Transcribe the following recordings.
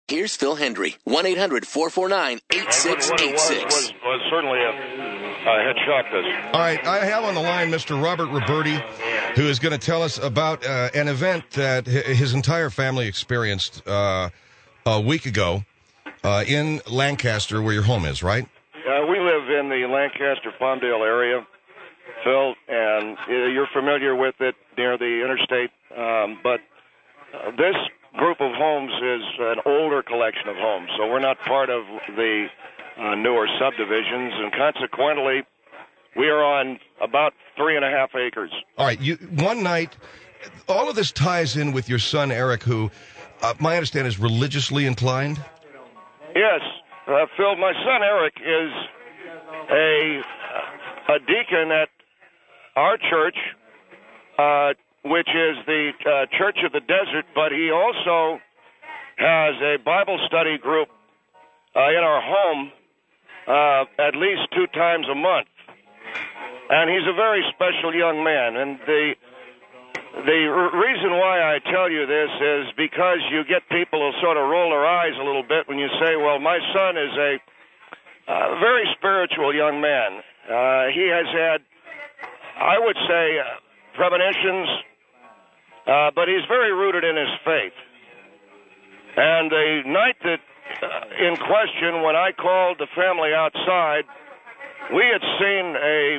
Here's Phil Hendry, 1-800-449-8686. Was certainly a head shock. This. All right, I have on the line Mr. Robert Roberti, who is going to tell us about an event that his entire family experienced a week ago in Lancaster, where your home is, right? We live in the Lancaster-Palmdale area, Phil, and you're familiar with it near the interstate. But this group of homes is an older collection of homes, so we're not part of the newer subdivisions, and consequently, we are on about 3.5 acres. All right, one night, all of this ties in with your son, Eric, who, my understanding, is religiously inclined? Yes, Phil, my son, Eric, is a deacon at our church, which is the Church of the Desert, but he also has a Bible study group in our home at least 2 times a month. And he's a very special young man. And the reason why I tell you this is because you get people who sort of roll their eyes a little bit when you say, well, my son is a very spiritual young man. He has had, I would say, premonitions, but he's very rooted in his faith. And the night that in question, when I called the family outside, we had seen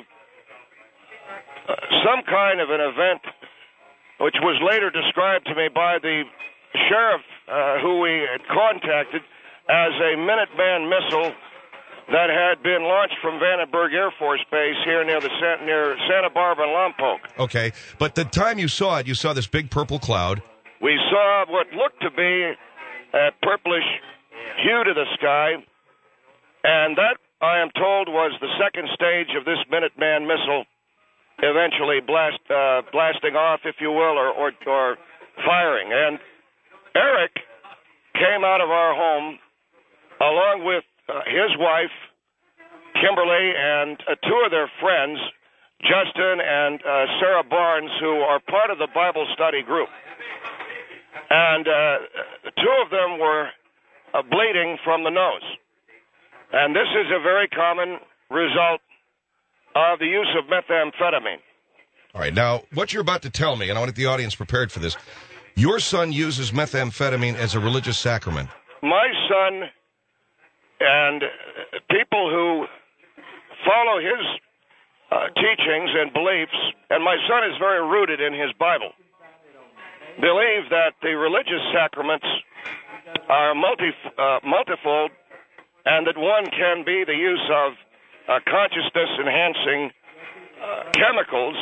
some kind of an event which was later described to me by the sheriff who we had contacted as a Minuteman missile that had been launched from Vandenberg Air Force Base here near Santa Barbara and Lompoc. Okay, but the time you saw it, you saw this big purple cloud. We saw what looked to be a purplish hue to the sky, and that, I am told, was the second stage of this Minuteman missile eventually blasting off, if you will, or firing. And Eric came out of our home along with his wife, Kimberly, and 2 of their friends, Justin and Sarah Barnes, who are part of the Bible study group. And 2 of them were bleeding from the nose. And this is a very common result of the use of methamphetamine. All right, now, what you're about to tell me, and I want to get the audience prepared for this, your son uses methamphetamine as a religious sacrament. My son and people who follow his teachings and beliefs, and my son is very rooted in his Bible, believe that the religious sacraments are multifold, and that one can be the use of consciousness-enhancing chemicals,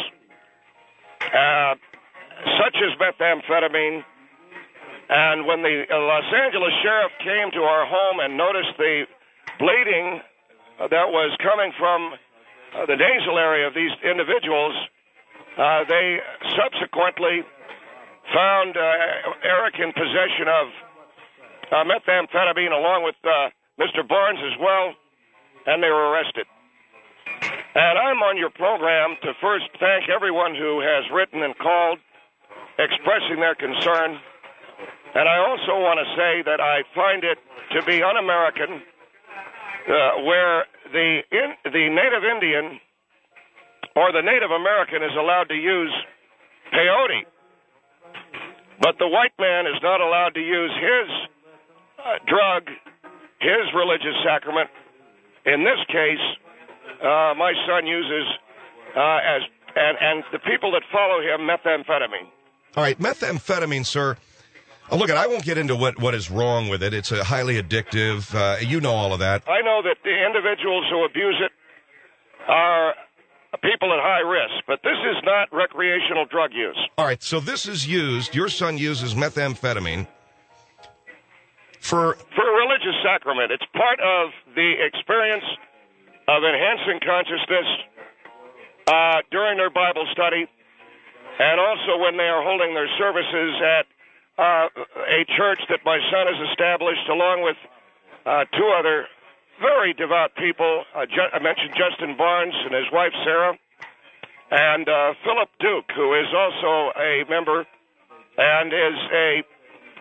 such as methamphetamine. And when the Los Angeles sheriff came to our home and noticed the bleeding that was coming from the nasal area of these individuals, they subsequently found Eric in possession of methamphetamine along with Mr. Barnes as well, and they were arrested. And I'm on your program to first thank everyone who has written and called expressing their concern. And I also want to say that I find it to be un-American where the Native Indian or the Native American is allowed to use peyote, but the white man is not allowed to use his drug, his religious sacrament. In this case, my son uses, and the people that follow him, methamphetamine. All right, methamphetamine, sir. Look, I won't get into what is wrong with it. It's a highly addictive. You know all of that. I know that the individuals who abuse it are people at high risk, but this is not recreational drug use. All right, so this is used, your son uses methamphetamine for a religious sacrament. It's part of the experience of enhancing consciousness during their Bible study, and also when they are holding their services at a church that my son has established, along with 2 other very devout people. I mentioned Justin Barnes and his wife, Sarah, and Philip Duke, who is also a member and is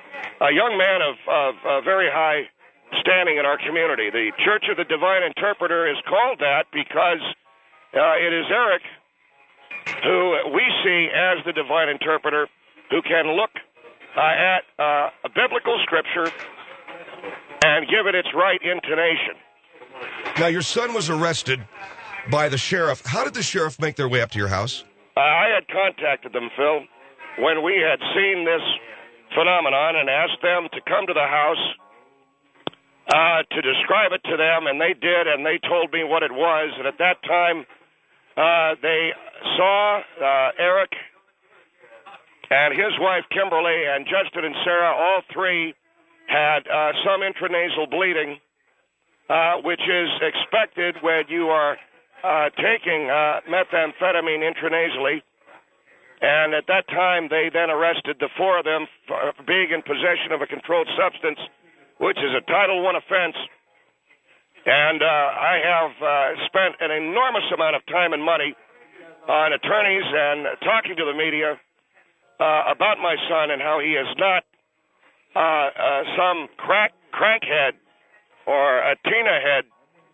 a young man of very high standing in our community. The Church of the Divine Interpreter is called that because it is Eric who we see as the divine interpreter, who can look at a biblical scripture and give it its right intonation. Now, your son was arrested by the sheriff. How did the sheriff make their way up to your house? I had contacted them, Phil, when we had seen this phenomenon and asked them to come to the house to describe it to them, and they did, and they told me what it was. And at that time, they saw Eric and his wife, Kimberly, and Justin and Sarah. All three had some intranasal bleeding, which is expected when you are taking methamphetamine intranasally. And at that time, they then arrested the four of them for being in possession of a controlled substance, which is a Title I offense. And I have spent an enormous amount of time and money on attorneys and talking to the media about my son and how he is not some crankhead or a Tina head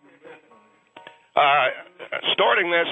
storing this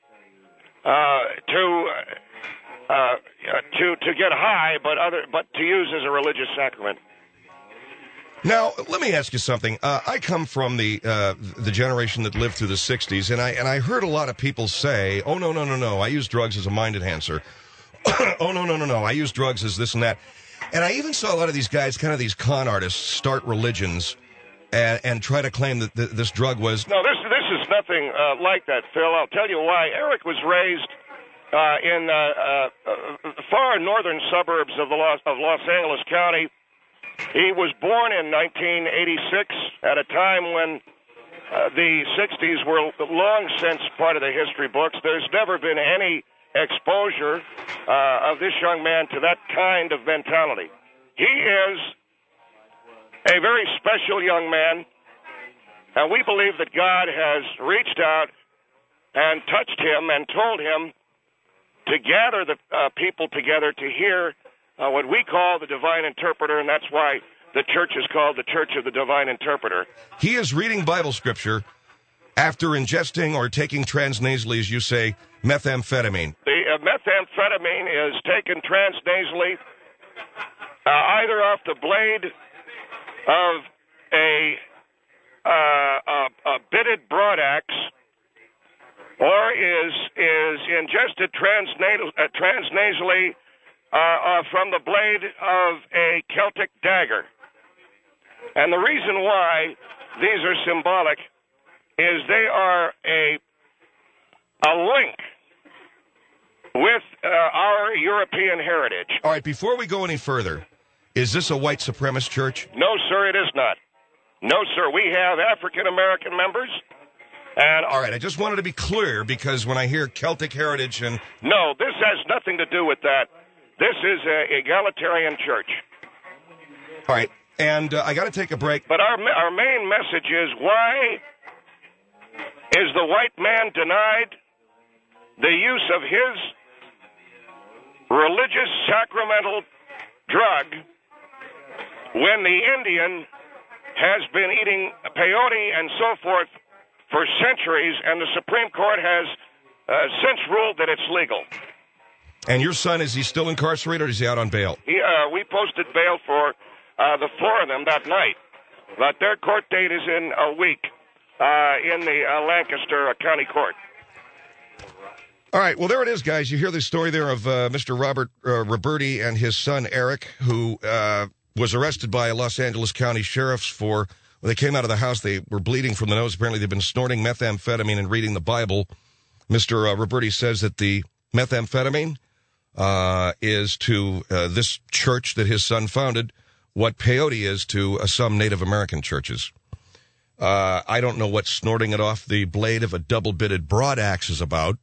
to get high, but to use as a religious sacrament. Now, let me ask you something. I come from the generation that lived through the 60s, and I heard a lot of people say, oh, no, I use drugs as a mind enhancer. Oh, no, I use drugs as this and that. And I even saw a lot of these guys, kind of these con artists, start religions and try to claim that this drug was... No, this is nothing like that, Phil. I'll tell you why. Eric was raised in far northern suburbs of Los Angeles County. He was born in 1986 at a time when the 60s were long since part of the history books. There's never been any exposure of this young man to that kind of mentality. He is a very special young man, and we believe that God has reached out and touched him and told him to gather the people together to hear what we call the divine interpreter, and that's why the church is called the Church of the Divine Interpreter. He is reading Bible scripture after ingesting or taking transnasally, as you say, methamphetamine. The methamphetamine is taken transnasally either off the blade of a bitted broadaxe or is ingested transnasally from the blade of a Celtic dagger. And the reason why these are symbolic is they are a link with our European heritage. All right, before we go any further, is this a white supremacist church? No, sir, it is not. No, sir, we have African-American members. And all right, I just wanted to be clear, because when I hear Celtic heritage and... No, this has nothing to do with that. This is an egalitarian church. All right, and I got to take a break. But our main message is, why is the white man denied the use of his religious sacramental drug when the Indian has been eating peyote and so forth for centuries, and the Supreme Court has since ruled that it's legal? And your son, is he still incarcerated or is he out on bail? We posted bail for the four of them that night. But their court date is in a week in the Lancaster County Court. All right, well, there it is, guys. You hear the story there of Mr. Robert Roberti and his son, Eric, who was arrested by Los Angeles County sheriffs for... When they came out of the house, they were bleeding from the nose. Apparently, they've been snorting methamphetamine and reading the Bible. Mr. Roberti says that the methamphetamine is to this church that his son founded what peyote is to some Native American churches. I don't know what snorting it off the blade of a double-bitted broadaxe is about,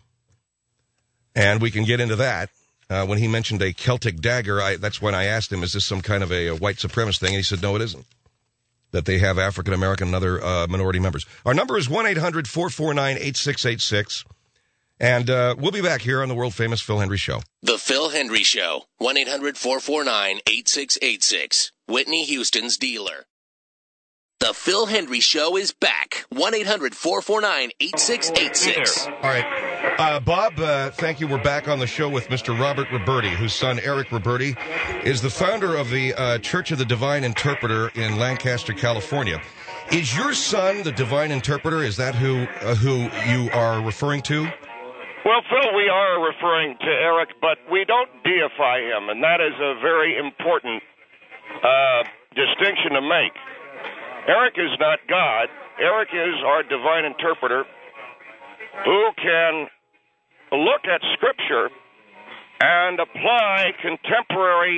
and we can get into that. When he mentioned a Celtic dagger, that's when I asked him, is this some kind of a white supremacist thing? And he said, no, it isn't. That they have African-American and other minority members. Our number is 1-800-449-8686. And we'll be back here on the world-famous Phil Hendrie Show. The Phil Hendrie Show, 1-800-449-8686. Whitney Houston's dealer. The Phil Hendrie Show is back. 1-800-449-8686. All right. Bob, thank you. We're back on the show with Mr. Robert Roberti, whose son, Eric Roberti, is the founder of the Church of the Divine Interpreter in Lancaster, California. Is your son the Divine Interpreter? Is that who you are referring to? Well, Phil, we are referring to Eric, but we don't deify him, and that is a very important distinction to make. Eric is not God. Eric is our divine interpreter who can look at Scripture and apply contemporary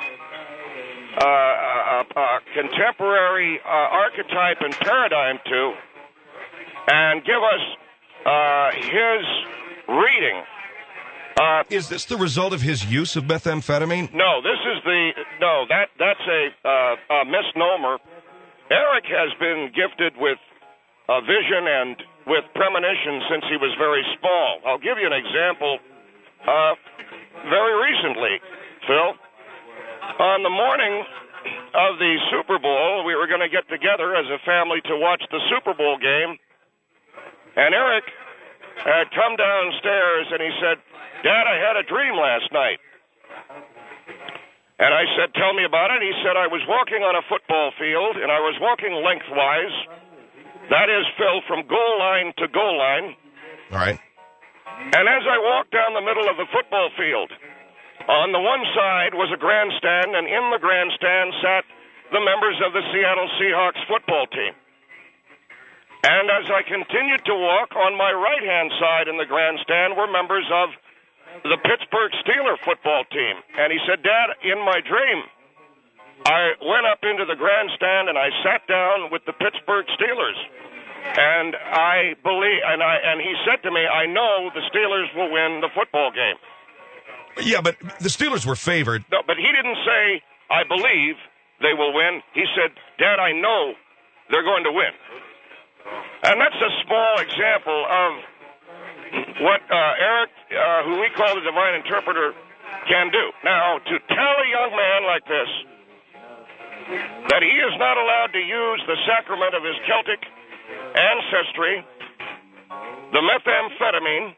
archetype and paradigm to, and give us his reading. Is this the result of his use of methamphetamine? No, that's a misnomer. Eric has been gifted with vision and with premonition since he was very small. I'll give you an example. Very recently, Phil, on the morning of the Super Bowl, we were going to get together as a family to watch the Super Bowl game, and Eric had come downstairs and he said, "Dad, I had a dream last night." And I said, "Tell me about it." He said, "I was walking on a football field, and I was walking lengthwise. That is, Phil, from goal line to goal line. All right. And as I walked down the middle of the football field, on the one side was a grandstand, and in the grandstand sat the members of the Seattle Seahawks football team. And as I continued to walk, on my right-hand side in the grandstand were members of the Pittsburgh Steelers football team." And he said, "Dad, in my dream, I went up into the grandstand and I sat down with the Pittsburgh Steelers. And I believe, and he said to me, I know the Steelers will win the football game." Yeah, but the Steelers were favored. No, but he didn't say, "I believe they will win." He said, "Dad, I know they're going to win." And that's a small example of what Eric, who we call the divine interpreter, can do. Now, to tell a young man like this that he is not allowed to use the sacrament of his Celtic ancestry, the methamphetamine,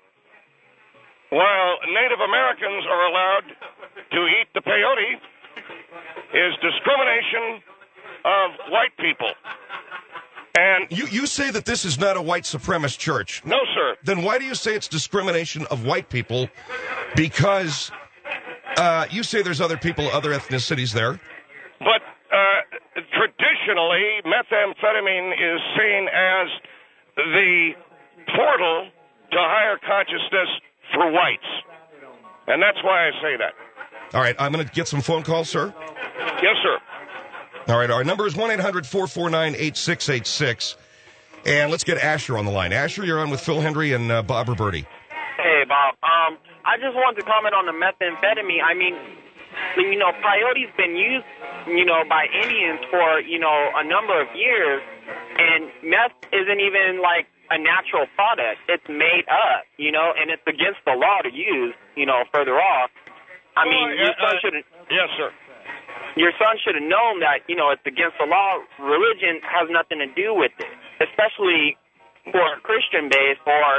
while Native Americans are allowed to eat the peyote, is discrimination of white people. And you say that this is not a white supremacist church. No, sir. Then why do you say it's discrimination of white people? Because you say there's other people, other ethnicities there. But traditionally, methamphetamine is seen as the portal to higher consciousness for whites. And that's why I say that. All right, I'm going to get some phone calls, sir. Yes, sir. All right, our number is 1-800-449-8686. And let's get Asher on the line. Asher, you're on with Phil Hendrie and Bob Roberti. Hey, Bob. I just wanted to comment on the methamphetamine. I mean, peyote's been used, by Indians for, a number of years. And meth isn't even like a natural product. It's made up, and it's against the law to use, further off. I mean, your son should have... Yes, sir. Your son should have known that, it's against the law. Religion has nothing to do with it, especially for a Christian-based or,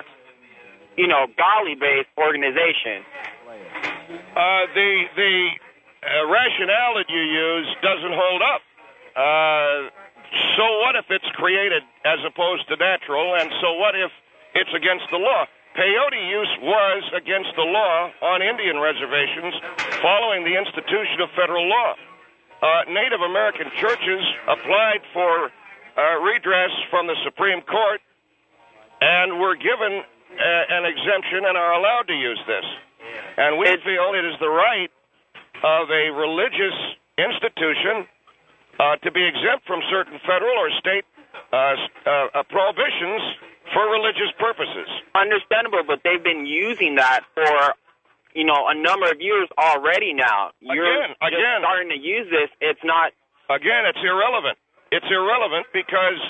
godly-based organization. The rationale that you use doesn't hold up. So what if it's created as opposed to natural, and so what if it's against the law? Peyote use was against the law on Indian reservations following the institution of federal law. Native American churches applied for redress from the Supreme Court and were given an exemption and are allowed to use this. And we feel it is the right of a religious institution to be exempt from certain federal or state prohibitions for religious purposes. Understandable, but they've been using that for a number of years already now. You're starting to use this. It's not... Again, it's irrelevant. It's irrelevant because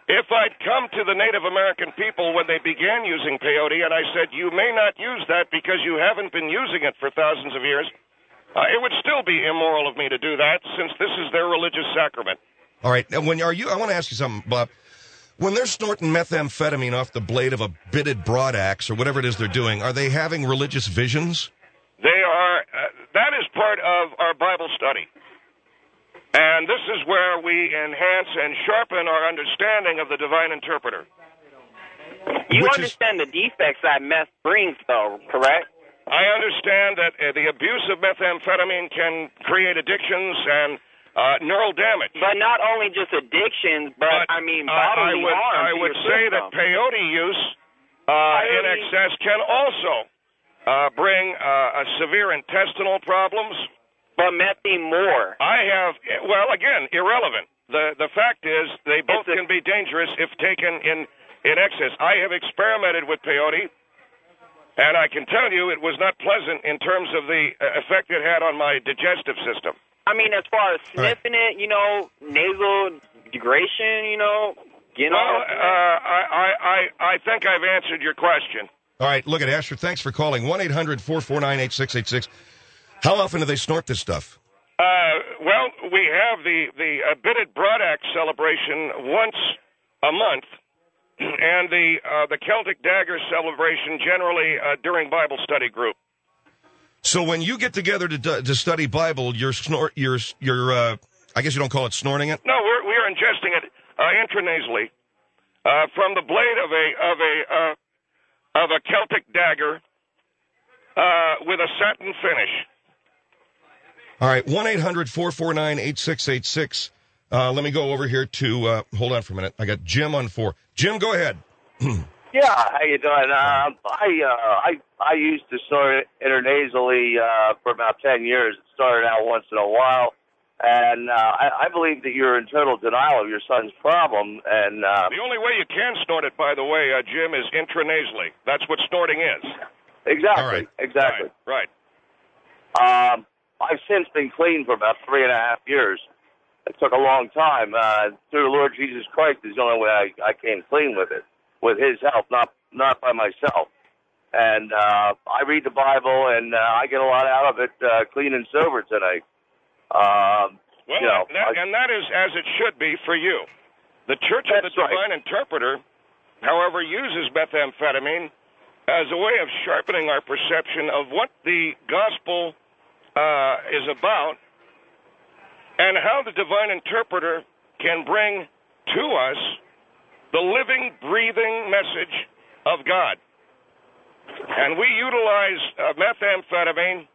If I'd come to the Native American people when they began using peyote and I said, you may not use that because you haven't been using it for thousands of years, it would still be immoral of me to do that since this is their religious sacrament. All right. Now, I want to ask you something, Bob. When they're snorting methamphetamine off the blade of a bitted broadaxe or whatever it is they're doing, are they having religious visions? They are. That is part of our Bible study. And this is where we enhance and sharpen our understanding of the divine interpreter. You understand the defects that meth brings, though, correct? I understand that the abuse of methamphetamine can create addictions and neural damage. But not only just addictions, but I mean bodily harm. I would say that peyote use in excess can also bring severe intestinal problems. But methane more. Again, irrelevant. The fact is they both can be dangerous if taken in excess. I have experimented with peyote, and I can tell you it was not pleasant in terms of the effect it had on my digestive system. I mean, as far as sniffing it, nasal degradation, I think I've answered your question. All right, look at Asher. Thanks for calling. 1-800-449-8686. How often do they snort this stuff? We have the bitted broadaxe celebration once a month, and the Celtic dagger celebration generally during Bible study group. So when you get together to study Bible, you're I guess you don't call it snorting it? No, we are ingesting it intranasally from the blade of a Celtic dagger with a satin finish. All right, 1-800-449-8686. Let me go over here to, hold on for a minute. I got Jim on 4. Jim, go ahead. Yeah, how you doing? I used to snort intranasally for about 10 years. It started out once in a while, and I believe that you're in total denial of your son's problem. And the only way you can snort it, by the way, Jim, is intranasally. That's what snorting is. Exactly. All right. Exactly. Right. I've since been clean for about 3.5 years. It took a long time. Through the Lord Jesus Christ is the only way I came clean with it, with His help, not by myself. And I read the Bible, and I get a lot out of it, clean and sober tonight. And that is as it should be for you. The Church of the Divine Interpreter, however, uses methamphetamine as a way of sharpening our perception of what the gospel is about and how the divine interpreter can bring to us the living, breathing message of God. And we utilize methamphetamine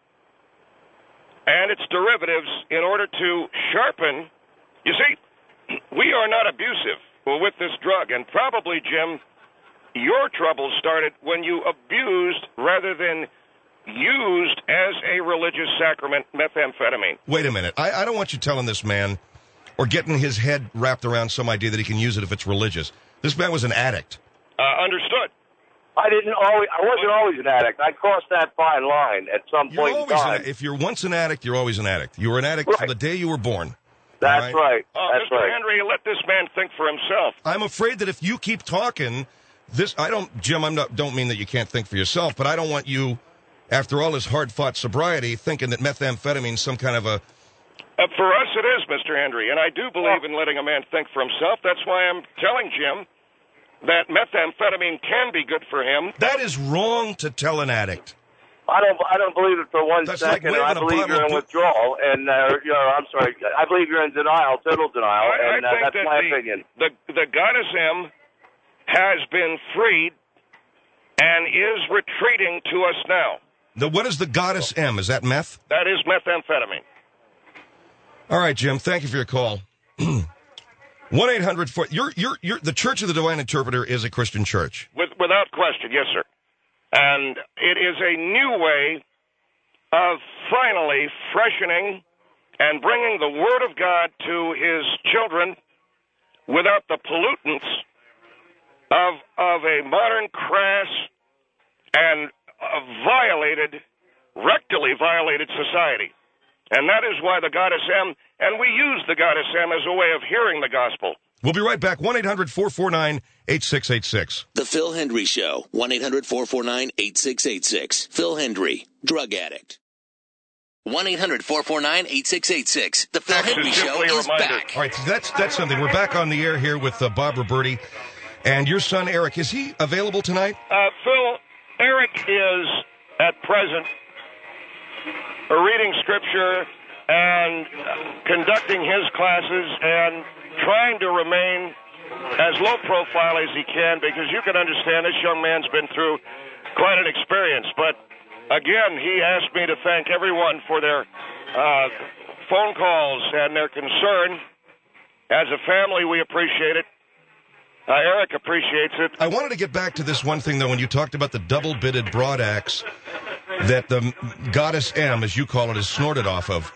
and its derivatives in order to sharpen. You see, we are not abusive with this drug, and probably, Jim, your trouble started when you abused rather than used as a religious sacrament methamphetamine. Wait a minute. I don't want you telling this man or getting his head wrapped around some idea that he can use it if it's religious. This man was an addict. Understood. I wasn't always an addict. I crossed that fine line at some point in time. If you're once an addict, you're always an addict. You were an addict from the day you were born. That's right. That's Mr. right. Henry, let this man think for himself. I'm afraid that if you keep talking, Jim, don't mean that you can't think for yourself, but I don't want you, after all this hard-fought sobriety, thinking that methamphetamine is some kind of a... For us it is, Mr. Henry, and I do believe in letting a man think for himself. That's why I'm telling Jim that methamphetamine can be good for him. That is wrong to tell an addict. I don't believe it for one second. Like I believe you're in withdrawal, and I'm sorry. I believe you're in denial, total denial, and that's my opinion. The goddess M has been freed and is retreating to us now. What is the goddess M? Is that meth? That is methamphetamine. All right, Jim. Thank you for your call. 1-800. The Church of the Divine Interpreter is a Christian church. Without question, yes, sir. And it is a new way of finally freshening and bringing the Word of God to His children without the pollutants of a modern, crass, and rectally violated society. And that is why the goddess M, and we use the goddess M as a way of hearing the gospel. We'll be right back. 1-800-449-8686. The Phil Hendry Show. 1-800-449-8686. Phil Hendry, drug addict. 1-800-449-8686. The Phil Hendry Show is back. All right, so that's something. We're back on the air here with Bob Roberti. And your son, Eric, is he available tonight? Phil, Eric is, at present, reading Scripture and conducting his classes and trying to remain as low profile as he can, because you can understand this young man's been through quite an experience. But again, he asked me to thank everyone for their phone calls and their concern. As a family, we appreciate it. Eric appreciates it. I wanted to get back to this one thing, though, when you talked about the double-bitted broad axe that the goddess M, as you call it, is snorted off of.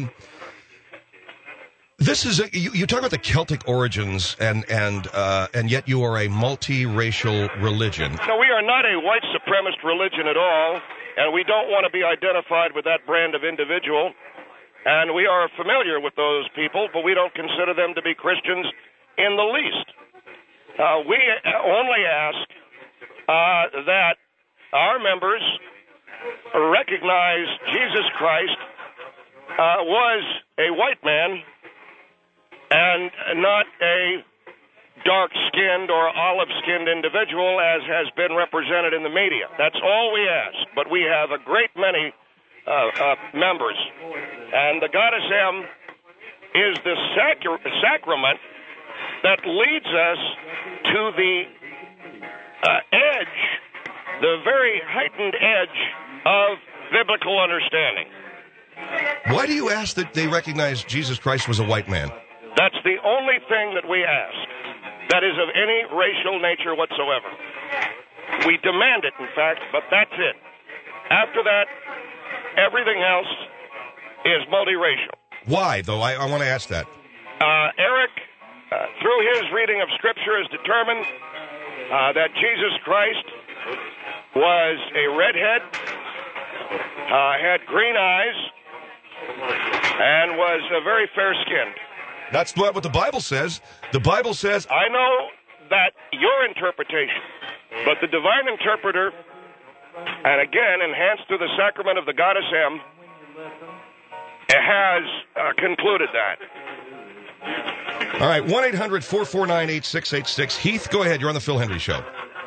This is you talk about the Celtic origins, and yet you are a multiracial religion. No, we are not a white supremacist religion at all, and we don't want to be identified with that brand of individual. And we are familiar with those people, but we don't consider them to be Christians in the least. We only ask that our members recognize Jesus Christ was a white man and not a dark-skinned or olive-skinned individual as has been represented in the media. That's all we ask. But we have a great many members. And the goddess M is the sacrament that leads us to the edge, the very heightened edge of biblical understanding. Why do you ask that they recognize Jesus Christ was a white man? That's the only thing that we ask that is of any racial nature whatsoever. We demand it, in fact, but that's it. After that, everything else is multiracial. Why, though? I want to ask that. Eric, through his reading of Scripture, has determined that Jesus Christ was a redhead, had green eyes, and was very fair-skinned. That's what the Bible says. The Bible says... I know that your interpretation, but the divine interpreter, and again, enhanced through the sacrament of the goddess M, has concluded that. All right, 1-800-449-8686. Heath, go ahead. You're on the Phil Hendry Show.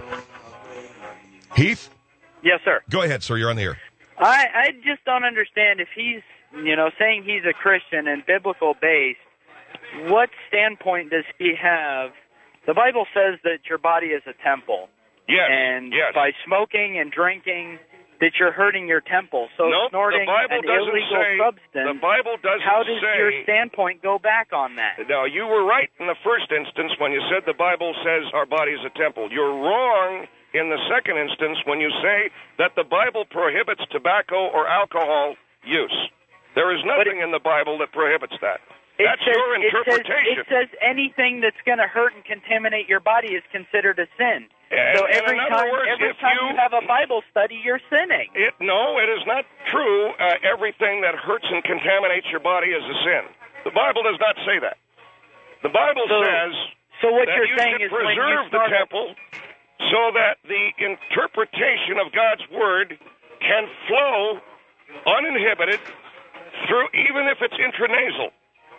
Heath? Yes, sir. Go ahead, sir. You're on the air. I just don't understand if he's, saying he's a Christian and biblical-based, what standpoint does he have? The Bible says that your body is a temple. Yes. And yes. by smoking and drinking, that you're hurting your temple. So nope, snorting an illegal substance, the Bible doesn't how does say, your standpoint go back on that? No, you were right in the first instance when you said the Bible says our body is a temple. You're wrong in the second instance when you say that the Bible prohibits tobacco or alcohol use. There is nothing in the Bible that prohibits that. That's your interpretation. It says anything that's going to hurt and contaminate your body is considered a sin. So every time you have a Bible study, you're sinning. No, it is not true. Everything that hurts and contaminates your body is a sin. The Bible does not say that. The Bible says so what that you're you saying should is preserve the temple so that the interpretation of God's Word can flow uninhibited through, even if it's intranasal.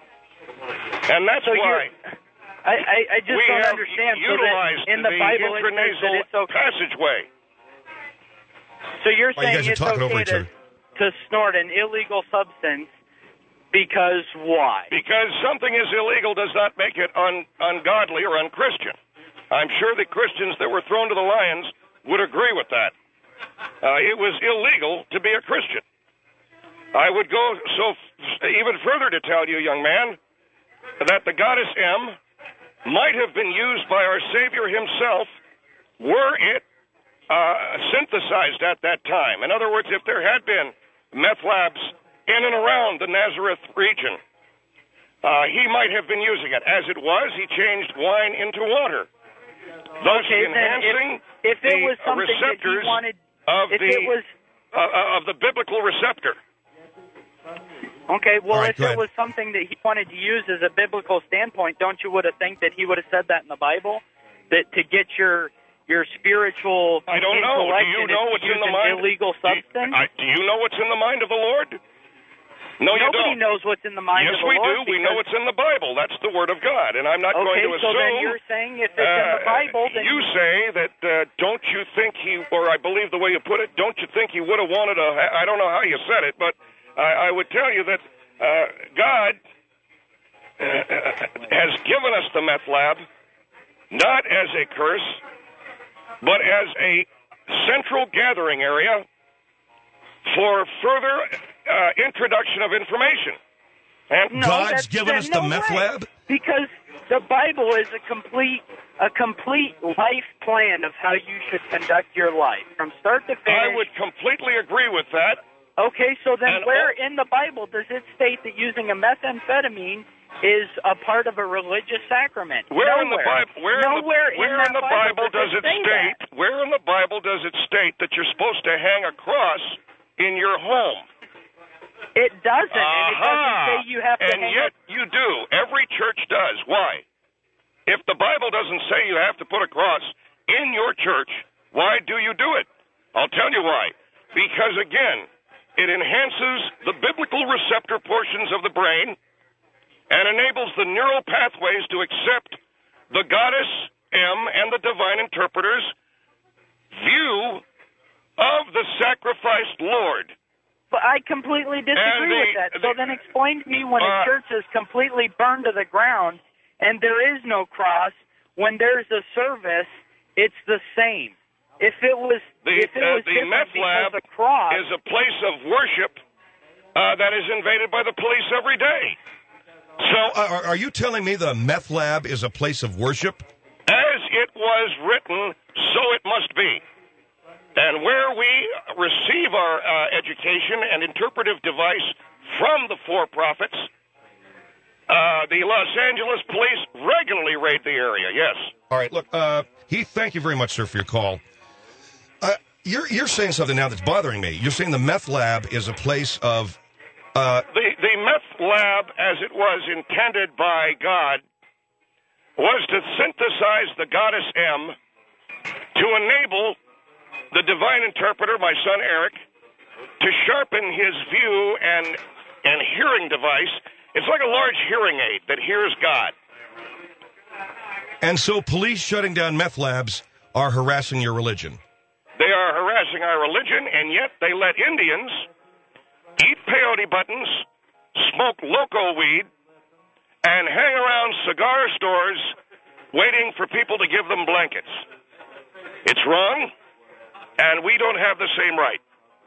And that's why I just don't understand. Utilized in the Bible, intranasal it's okay. passageway. So you're saying you guys are it's talking over okay each other. to snort an illegal substance because why? Because something is illegal does not make it ungodly or unchristian. I'm sure the Christians that were thrown to the lions would agree with that. It was illegal to be a Christian. I would go even further to tell you, young man, that the goddess M might have been used by our Savior himself were it synthesized at that time. In other words, if there had been meth labs in and around the Nazareth region, he might have been using it. As it was, he changed wine into water, thus enhancing if it was the receptors that he wanted, of the biblical receptor. Okay, well, All right, if go it ahead. was something that he wanted to use as a biblical standpoint, don't you would have think that he would have said that in the Bible? That to get your spiritual I don't know. Do you know what's in the mind? illegal substance? Do you know what's in the mind of the Lord? No, you Nobody don't. knows what's in the mind Yes, of the we Lord. do. We know what's in the Bible. That's the Word of God. And I'm not going to assume... Okay, so then you're saying if it's in the Bible, then... You say that, don't you think he, or I believe the way you put it, don't you think he would have wanted a... I don't know how you said it, but I would tell you that God has given us the meth lab, not as a curse, but as a central gathering area for further introduction of information. And No, God's given us the meth lab? Because the Bible is a complete life plan of how you should conduct your life from start to finish. I would completely agree with that. Okay, so then And where in the Bible does it state that using a methamphetamine is a part of a religious sacrament? Where in the Nowhere. Bible? Where in the Bible does it state? Where in the Bible does it state that you're supposed to hang a cross in your home? It doesn't, and it doesn't say you have to and hang yet you do. Every church does. Why? If the Bible doesn't say you have to put a cross in your church, why do you do it? I'll tell you why. Because, again, it enhances the biblical receptor portions of the brain and enables the neural pathways to accept the goddess M and the divine interpreter's view of the sacrificed Lord. But I completely disagree with that. So then explain to me when a church is completely burned to the ground and there is no cross, when there's a service, it's the same. If it was the different meth lab because the cross is a place of worship that is invaded by the police every day. So, Are you telling me the meth lab is a place of worship? as it was written, so it must be. And where we receive our education and interpretive device from the four prophets, the Los Angeles police regularly raid the area, yes. All right, look, Heath, thank you very much, sir, for your call. You're saying something now that's bothering me. You're saying the meth lab is a place of... The meth lab, as it was intended by God, was to synthesize the goddess M to enable the divine interpreter, my son Eric, to sharpen his view and hearing device. It's like a large hearing aid that hears God. And so police shutting down meth labs are harassing your religion. They are harassing our religion, and yet they let Indians eat peyote buttons, smoke loco weed, and hang around cigar stores waiting for people to give them blankets. It's wrong, and we don't have the same right.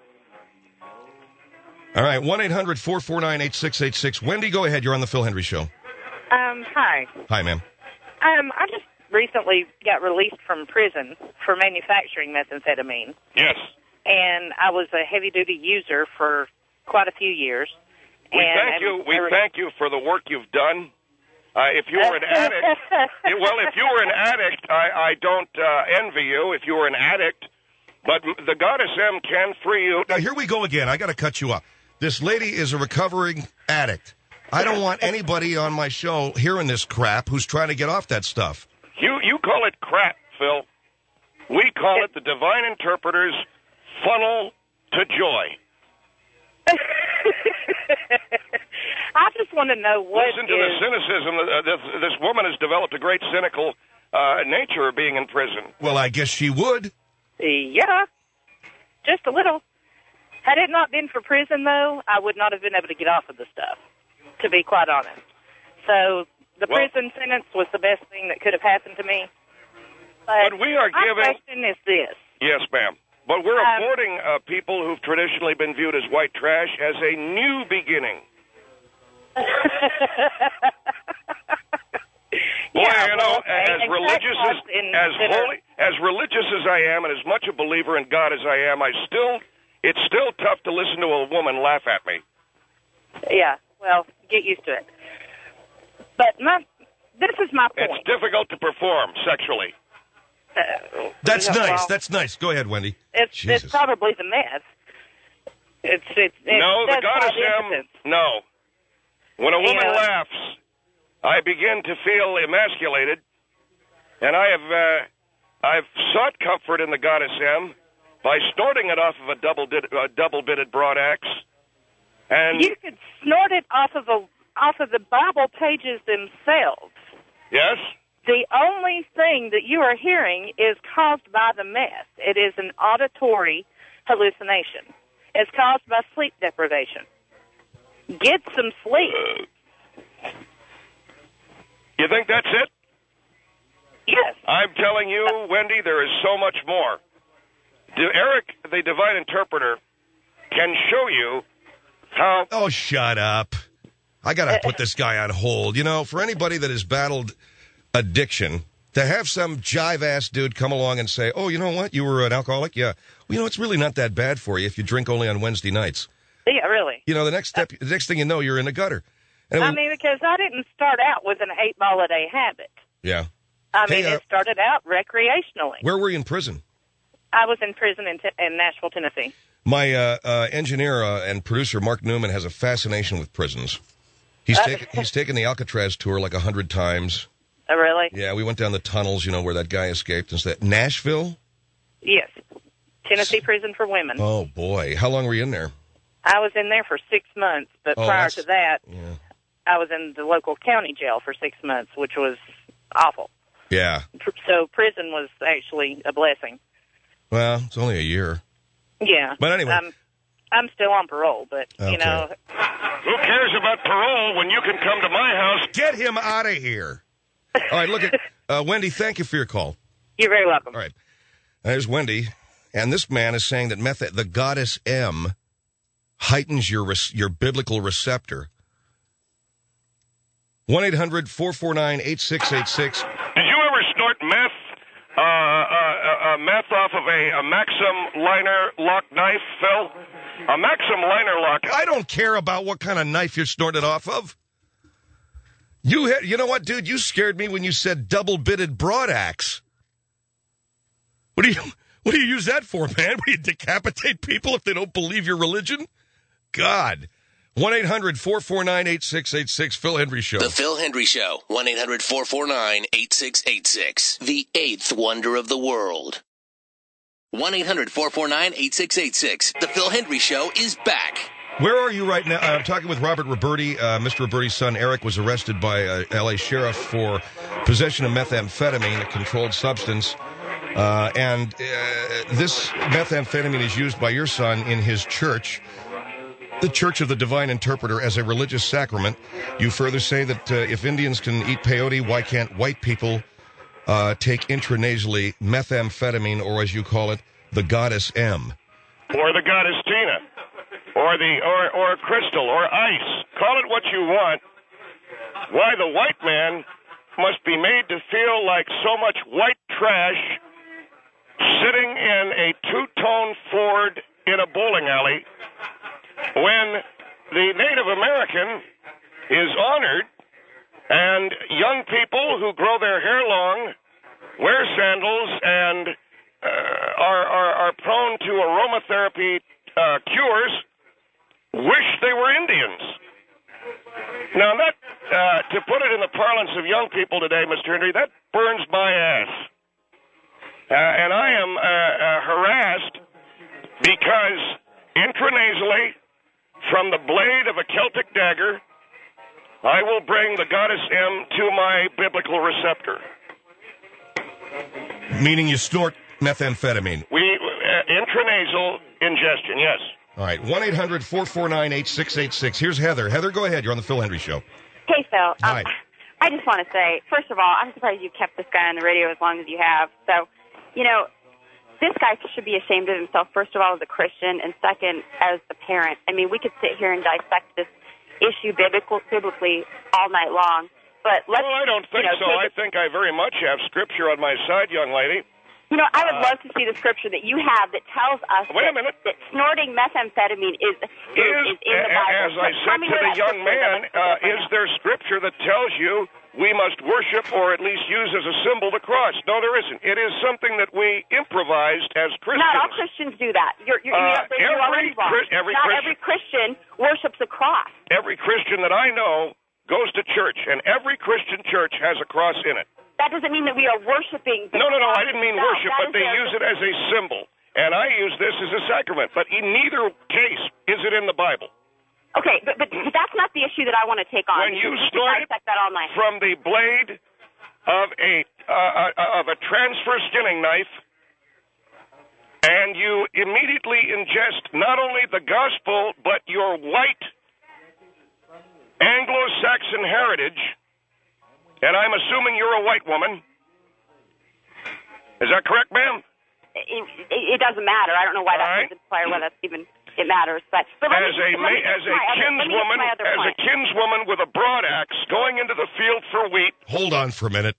All right, 1-800-449-8686. Wendy, go ahead. You're on the Phil Hendry Show. Hi. Hi, ma'am. I just recently got released from prison for manufacturing methamphetamine. Yes. And I was a heavy-duty user for quite a few years. We thank you for the work you've done. If you were an addict, if you were an addict, I don't envy you. If you were an addict, but the goddess M can free you. Now, here we go again. I got to cut you up. This lady is a recovering addict. I don't want anybody on my show hearing this crap who's trying to get off that stuff. You call it crap, Phil. We call it the divine interpreter's funnel to joy. I just want to know what Listen to the cynicism. This woman has developed a great cynical nature of being in prison. Well, I guess she would. Yeah, just a little. Had it not been for prison, though, I would not have been able to get off of the stuff, to be quite honest. So the prison sentence was the best thing that could have happened to me. But we are my giving... question is this. Yes, ma'am. But we're affording people who've traditionally been viewed as white trash as a new beginning. Boy, Yeah, you know, okay. as religious as I am, and as much a believer in God as I am, it's still tough to listen to a woman laugh at me. Yeah, well, get used to it. But this is my point. It's difficult to perform sexually. That's yeah, nice. well, That's nice. Go ahead, Wendy. It's probably the meth. It's No, the that's goddess probably M. impotence. No, When a woman You know, laughs, I begin to feel emasculated, and I've sought comfort in the goddess M by snorting it off of a double-bitted broadaxe. And you could snort it off of the Bible pages themselves. yes, The only thing that you are hearing is caused by the meth. It is an auditory hallucination. It's caused by sleep deprivation. Get some sleep. you think that's it? Yes. I'm telling you, Wendy, there is so much more. Eric, the divine interpreter, can show you how... Oh, shut up. I got to put this guy on hold. You know, for anybody that has battled addiction, to have some jive-ass dude come along and say, oh, you know what, you were an alcoholic? Yeah. Well, you know, it's really not that bad for you if you drink only on Wednesday nights. Yeah, really. You know, the next thing you know, you're in the gutter. And I mean, because I didn't start out with an 8-ball-a-day habit. yeah. I Hey, mean, it started out recreationally. Where were you in prison? I was in prison in Nashville, Tennessee. My engineer and producer, Mark Newman, has a fascination with prisons. He's taken the Alcatraz tour like 100 times. Oh, really? Yeah, we went down the tunnels, you know, where that guy escaped and said, Nashville? Yes. Tennessee Prison for Women. Oh, boy. How long were you in there? I was in there for 6 months, but prior to that, I was in the local county jail for 6 months, which was awful. Yeah. So prison was actually a blessing. Well, it's only a year. Yeah. But anyway. I'm still on parole, but, Okay. you know. Who cares about parole when you can come to my house? Get him out of here. All right, look at Wendy, thank you for your call. You're very welcome. All right. There's Wendy. And this man is saying that the goddess M heightens your biblical receptor. 1-800-449-8686. Did you ever snort meth off of a Maxim liner lock knife, Phil? A Maxim liner lock. I don't care about what kind of knife you're snorted off of. You know what, dude? You scared me when you said double-bitted broadaxe. What do you use that for, man? What do you decapitate people if they don't believe your religion? God. 1-800-449-8686, Phil Hendry Show. The Phil Hendry Show, 1-800-449-8686. The eighth wonder of the world. 1-800-449-8686. The Phil Hendry Show is back. Where are you right now? I'm talking with Robert Roberti. Mr. Roberti's son, Eric, was arrested by L.A. sheriff for possession of methamphetamine, a controlled substance. And this methamphetamine is used by your son in his church, the Church of the Divine Interpreter, as a religious sacrament. You further say that if Indians can eat peyote, why can't white people take intranasally methamphetamine, or as you call it, the goddess M? Or the goddess Tina. Or crystal, or ice. Call it what you want. Why the white man must be made to feel like so much white trash sitting in a two-tone Ford in a bowling alley when the Native American is honored and young people who grow their hair long, wear sandals, and are prone to aromatherapy cures wish they were Indians. Now, that, to put it in the parlance of young people today, Mr. Henry, that burns my ass. And I am harassed because intranasally, from the blade of a Celtic dagger, I will bring the goddess M to my biblical receptor. Meaning you snort methamphetamine. Intranasal ingestion, yes. All right, 1-800-449-8686. Here's Heather. Heather, go ahead. You're on the Phil Hendry Show. Hey, Phil. Hi. I just want to say, first of all, I'm surprised you kept this guy on the radio as long as you have. So, you know, this guy should be ashamed of himself, first of all, as a Christian, and second, as a parent. I mean, we could sit here and dissect this issue biblically all night long. But let's, well, I don't think so. I think I very much have Scripture on my side, young lady. You know, I would love to see the Scripture that you have that tells us wait a minute. Snorting methamphetamine is in the Bible. As I said to the young man, is there Scripture that tells you we must worship or at least use as a symbol the cross. No, there isn't. It is something that we improvised as Christians. Not all Christians do that. You're already wrong. Every Christian worships a cross. Every Christian that I know goes to church, and every Christian church has a cross in it. That doesn't mean that we are worshiping the No, cross I didn't mean itself. worship, but they use it as a symbol. And I use this as a sacrament. But in neither case is it in the Bible. Okay, but that's not the issue that I want to take on. When you snort it that all night. from the blade of a transfer skinning knife, and you immediately ingest not only the gospel, but your white Anglo-Saxon heritage, and I'm assuming you're a white woman. Is that correct, ma'am? It doesn't matter. I don't know why that's why that's even it matters. But as a kinswoman with a broad axe going into the field for wheat. Hold on for a minute.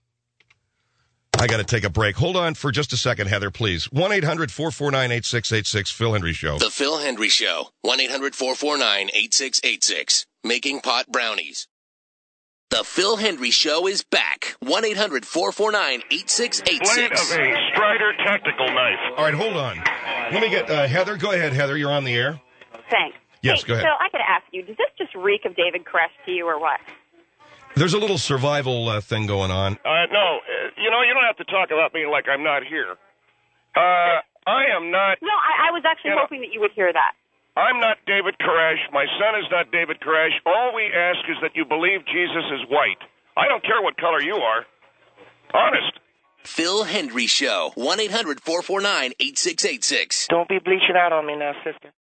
I got to take a break. Hold on for just a second, Heather, please. 1-800-449-8686, Phil Hendrie Show. The Phil Hendrie Show. 1-800-449-8686. Making pot brownies. The Phil Hendrie Show is back. 1-800-449-8686. Blade of a Strider tactical knife. All right, hold on. Let me get Heather. Go ahead, Heather. You're on the air. Thanks. Yes, go ahead. So I got to ask you, does this just reek of David Koresh to you or what? There's a little survival thing going on. No, you don't have to talk about me like I'm not here. I am not. No, I was actually hoping that you would hear that. I'm not David Koresh. My son is not David Koresh. All we ask is that you believe Jesus is white. I don't care what color you are. Honest. Phil Hendrie Show. 1-800-449-8686. Don't be bleaching out on me now, sister.